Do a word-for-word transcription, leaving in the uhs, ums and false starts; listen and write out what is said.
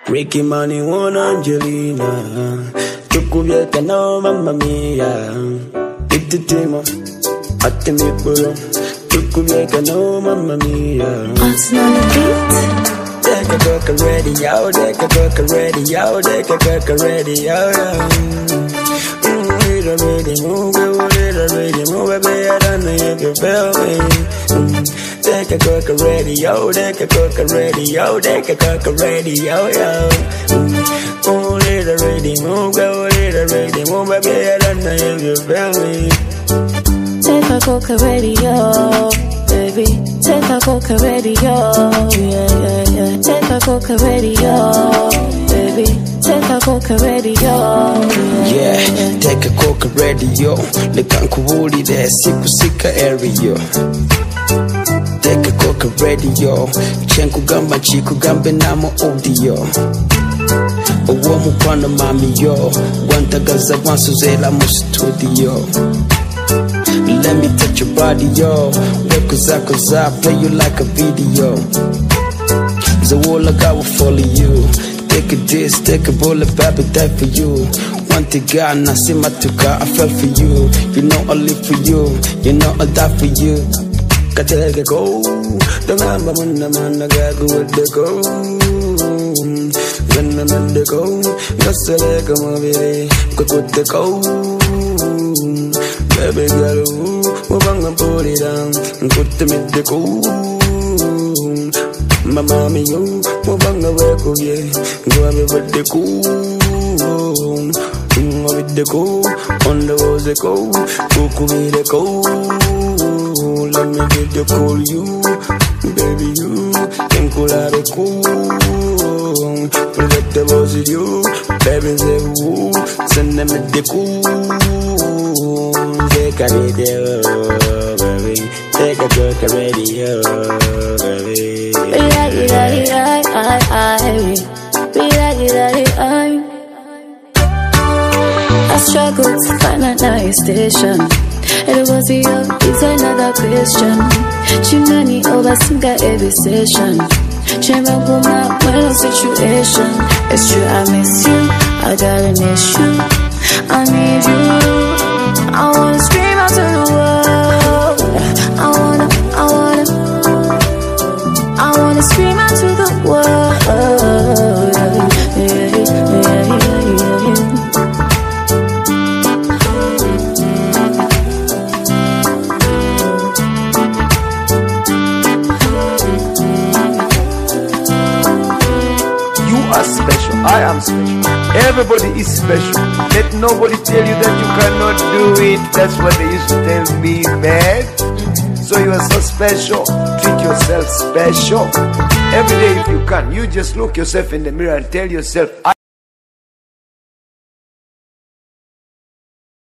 Ricky Money, one Angelina. Tukubieka no mamma mia. Iti timo, ati mi puro. Tukubieka no mamma mia. Austin on the beat. Take a cook already, yo. Take a cook already, yo. Take a cook already, yo. Mmm, we already move, we already move, baby. I don't know if you feel me. Mm. Take a cook already, yo. Take a cook already, yo. Take a cook already, yo, yo. Oh, little already move, go little already move, baby. I don't know if you feel me. Take a cook already, yo, baby. Take a cook already, yo, yeah, yeah, yeah. Take a cook already, yo, baby. Take a cook already, yo, yeah, yeah. yeah. Take a cook already, yo. Lekankubuli de siku sika area. Take a cook already, yo. Chenku gamba chiku gambe namo audio. Owo mupana mami yo. Wantagaza wansuzela mu studio. Let me touch your body, yo. Wekuza kuza, play you like a video. The wall I got will follow you. Take a diss, take a bullet, baby, die for you. Want to God, and I see my tuka, I fell for you. You know I live for you, you know I die for you. Kateke go, don't remember when the man I got go with the go. When I'm in the go, just a leg of my baby, quick with the go. Baby girl, we bang and put it down and put them in the go. My mommy, you, we bang a work of you, go with the go. With the go, on the rose the go, cook with the go. Let me get the cool you, baby you, can cool out the cool. Forget the boss with you, baby say woo, send them with the cool. Take a video, baby, take a look at radio, baby. We like it, like it, I, I, we like it, like I. I struggle to find a nice station. It was you, it's another question. Chimney over singa every session. Chamber woman, well situation. It's true, I miss you. I got an issue. I need you. I wanna scream out to the world. I wanna, I wanna, I wanna scream out to the world. Yeah, yeah, yeah, yeah, yeah. Special, I am special. Everybody is special. Let nobody tell you that you cannot do it. That's what they used to tell me, man. So you are so special. Treat yourself special. Every day if you can, you just look yourself in the mirror and tell yourself, I